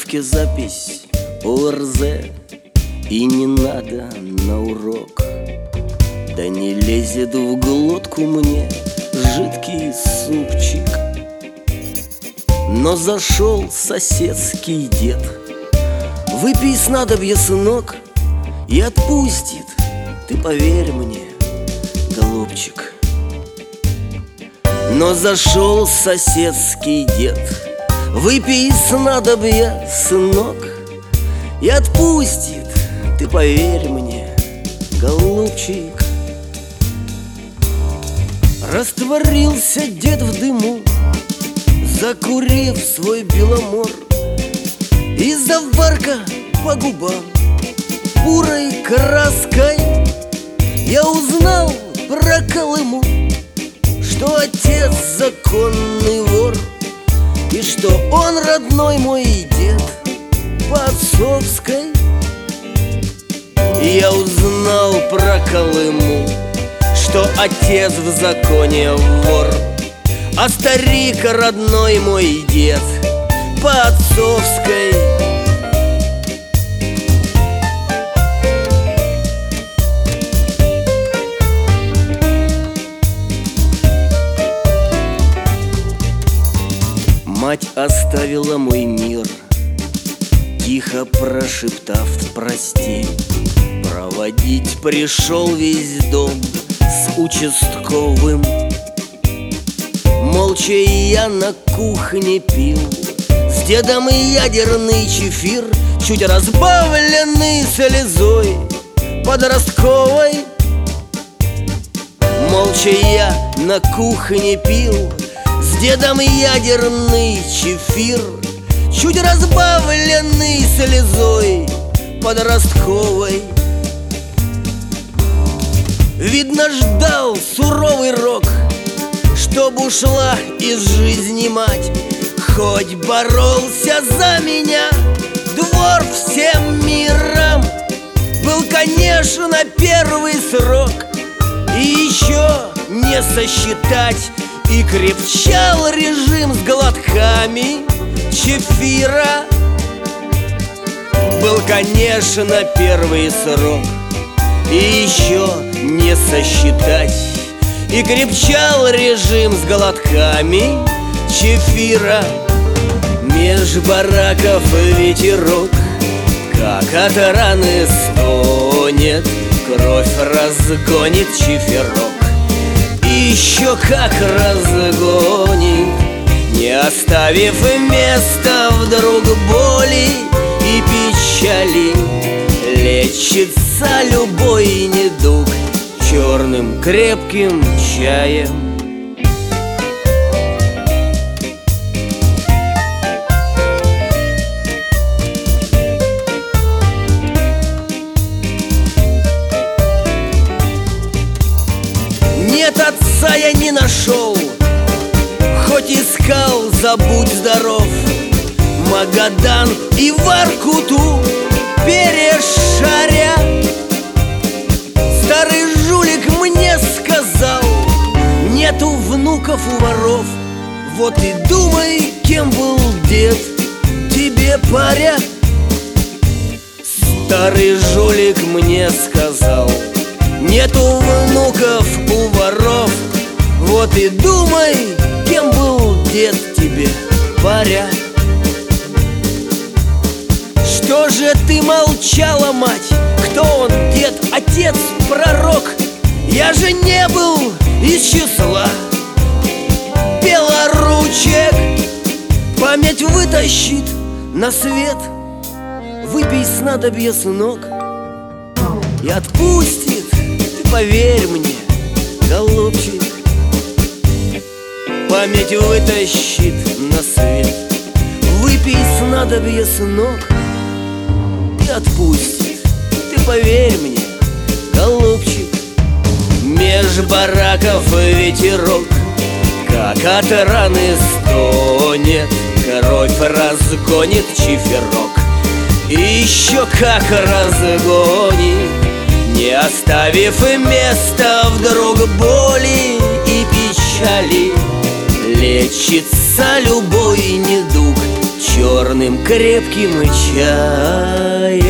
блокнотке запись ОРЗ, и не надо на урок. Да не лезет в глотку мне жидкий супчик. Но зашел соседский дед: выпей снадобье, сынок, и отпустит, ты поверь мне, голубчик. Но зашел соседский дед: выпей снадобье, сынок, и отпустит, ты поверь мне, голубчик. Растворился дед в дыму, закурив свой беломор, и заварка по губам бурой краской. Я узнал про Колыму, что отец законный вор, и что он родной мой дед по отцовской. Я узнал про Колыму, что отец в законе вор, а старик родной мой дед по отцовской. Мать оставила мой мир, тихо прошептав прости. Проводить пришел весь дом с участковым. Молча я на кухне пил с дедом ядерный чефир, чуть разбавленный слезой подростковой. Молча я на кухне пил с дедом ядерный чефир, чуть разбавленный слезой подростковой. Видно, ждал суровый рок, чтоб ушла из жизни мать. Хоть боролся за меня двор всем миром, был, конечно, первый срок, и еще не сосчитать. И крепчал режим с глотками чефира, был, конечно, первый срок, и еще не сосчитать. И крепчал режим с глотками чефира. Меж бараков ветерок, как от раны стонет, кровь разгонит чефирок. И еще как разгонит, не оставив места вдруг боли и печали. Лечится любой недуг черным крепким чаем. Нет, отца я не нашел, хоть искал, забудь здоров, Магадан и Воркуту перешаря. Старый жулик мне сказал: нету внуков у воров. Вот и думай, кем был дед тебе, паря. Старый жулик мне сказал: нету внуков у воров. Вот и думай, кем был дед тебе, паря. Что же ты молчала, мать? Кто он, дед, отец, пророк? Я же не был из числа белоручек. Память вытащит на свет. Выпей снадобье, сынок, и отпустит, ты поверь мне, голубчик. Память вытащит на свет. Выпей снадобье, сынок, и отпустит, ты поверь мне, голубчик. Меж бараков ветерок, как от раны стонет, кровь разгонит чефирок. И еще как разгонит, не оставив места вдруг боли и печали. Лечится любой недуг черным крепким чаем.